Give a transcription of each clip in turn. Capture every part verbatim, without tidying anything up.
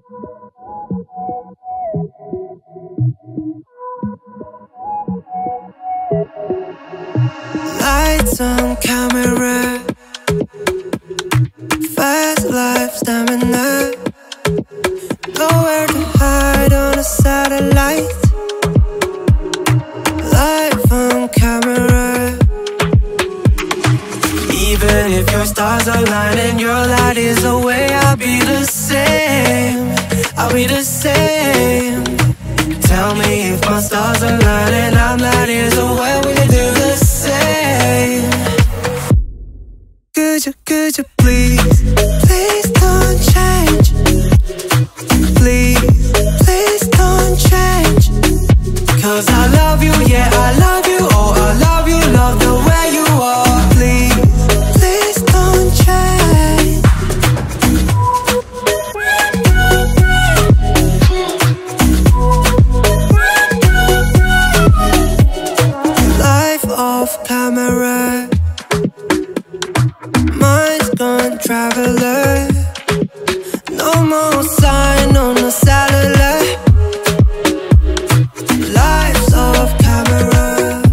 Lights on camera, fast life stamina, nowhere to hide on a satellite. Life on camera. Even if your stars align and your light is away, I'll be the same, I'll be the same. Tell me if my stars align and I'm light years away, we can do the same. Could you, could you please, please don't change. Please, please don't change. Cause I love you, yeah, I love you. Oh, I love you, love the way you are. Please, please don't change. Life off camera, mind's gone traveler. No more sign on the satellite. Life's off camera.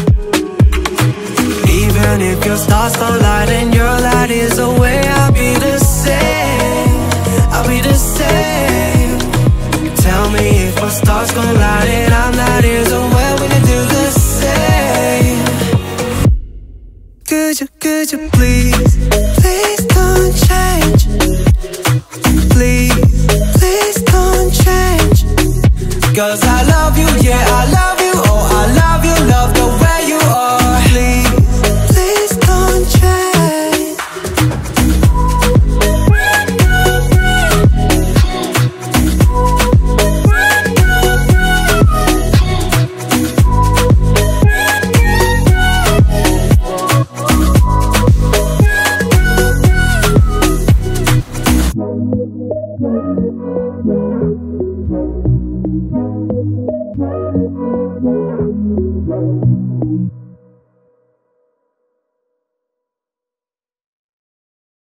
Even if your stars don't light and your light is away, I'll be the same, I'll be the same. Tell me if my stars gon' light and I'm light years away, we can do the same. Could you, could you please, please don't change. Please, please don't change. Cause I love you, yeah, I love you. Oh, I love you, love the way you are. Please, please don't change. Thank you.